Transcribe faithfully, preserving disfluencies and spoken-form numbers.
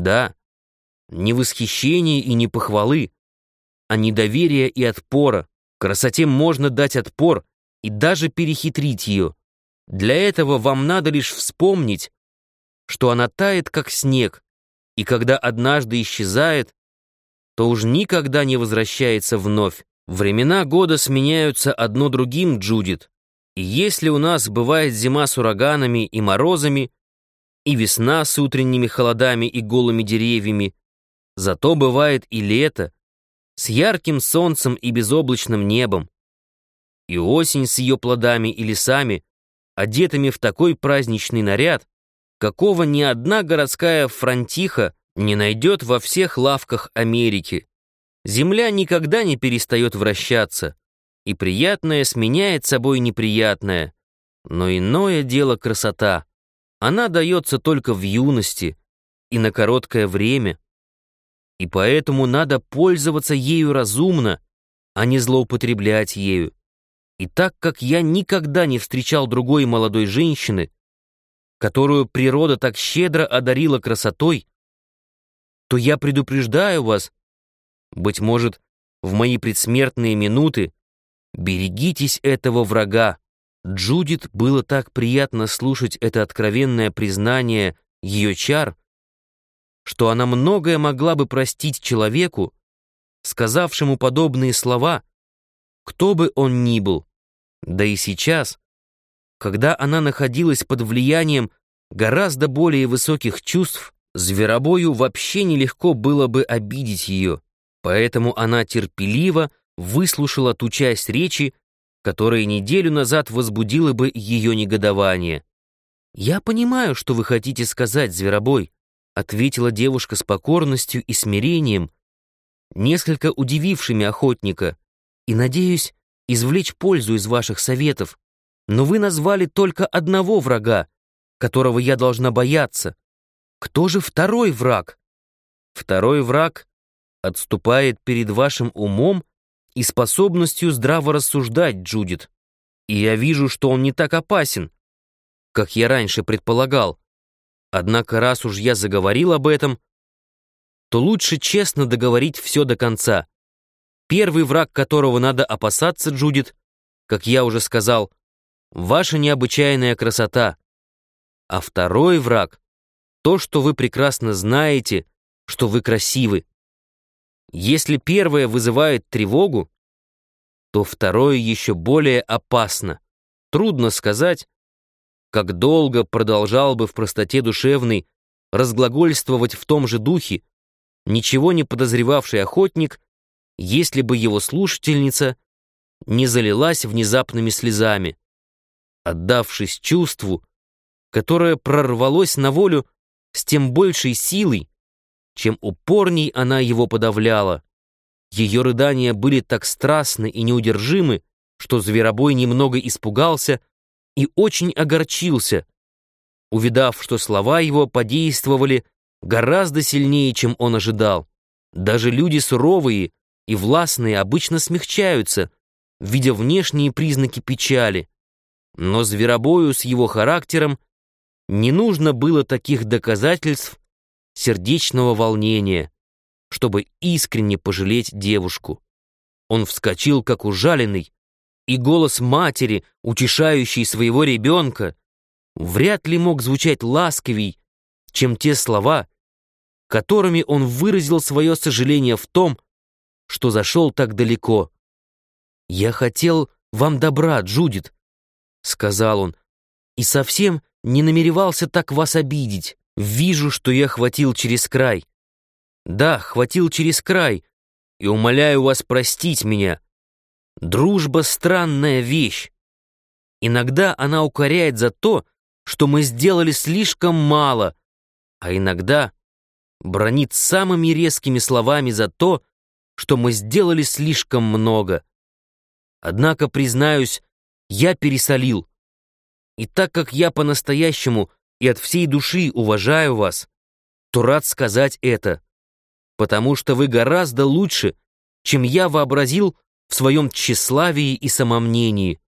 Да, не восхищения и не похвалы, а недоверия и отпора. Красоте можно дать отпор и даже перехитрить ее. Для этого вам надо лишь вспомнить, что она тает, как снег, и когда однажды исчезает, то уж никогда не возвращается вновь. Времена года сменяются одно другим, Джудит, и если у нас бывает зима с ураганами и морозами, и весна с утренними холодами и голыми деревьями, зато бывает и лето с ярким солнцем и безоблачным небом, и осень с ее плодами и лесами, одетыми в такой праздничный наряд, какого ни одна городская франтиха не найдет во всех лавках Америки. Земля никогда не перестает вращаться, и приятное сменяет собой неприятное. Но иное дело красота. Она дается только в юности и на короткое время. И поэтому надо пользоваться ею разумно, а не злоупотреблять ею. И так как я никогда не встречал другой молодой женщины, которую природа так щедро одарила красотой, то я предупреждаю вас, быть может, в мои предсмертные минуты, берегитесь этого врага. Джудит было так приятно слушать это откровенное признание ее чар, что она многое могла бы простить человеку, сказавшему подобные слова, кто бы он ни был. Да и сейчас, когда она находилась под влиянием гораздо более высоких чувств, зверобою вообще нелегко было бы обидеть ее, поэтому она терпеливо выслушала ту часть речи, которая неделю назад возбудила бы ее негодование. «Я понимаю, что вы хотите сказать, зверобой», ответила девушка с покорностью и смирением, несколько удивившими охотника, и надеюсь извлечь пользу из ваших советов, но вы назвали только одного врага, которого я должна бояться. Кто же второй враг? Второй враг отступает перед вашим умом и способностью здраво рассуждать, Джудит, и я вижу, что он не так опасен, как я раньше предполагал. Однако раз уж я заговорил об этом, то лучше честно договорить все до конца. Первый враг, которого надо опасаться, Джудит, как я уже сказал, ваша необычайная красота. А второй враг — то, что вы прекрасно знаете, что вы красивы. Если первое вызывает тревогу, то второе еще более опасно. Трудно сказать, как долго продолжал бы в простоте душевной разглагольствовать в том же духе ничего не подозревавший охотник, если бы его слушательница не залилась внезапными слезами, отдавшись чувству, которое прорвалось на волю с тем большей силой, чем упорней она его подавляла. Ее рыдания были так страстны и неудержимы, что зверобой немного испугался и очень огорчился, увидав, что слова его подействовали гораздо сильнее, чем он ожидал. Даже люди суровые и властные обычно смягчаются, видя внешние признаки печали. Но зверобою с его характером не нужно было таких доказательств сердечного волнения, чтобы искренне пожалеть девушку. Он вскочил, как ужаленный, и голос матери, утешающей своего ребенка, вряд ли мог звучать ласковей, чем те слова, которыми он выразил свое сожаление в том, что зашел так далеко. «Я хотел вам добра, Джудит», — сказал он, «и совсем не намеревался так вас обидеть. Вижу, что я хватил через край. Да, хватил через край, и умоляю вас простить меня. Дружба — странная вещь. Иногда она укоряет за то, что мы сделали слишком мало, а иногда бранит самыми резкими словами за то, что мы сделали слишком много. Однако, признаюсь, я пересолил. И так как я по-настоящему и от всей души уважаю вас, то рад сказать это, потому что вы гораздо лучше, чем я вообразил в своем тщеславии и самомнении.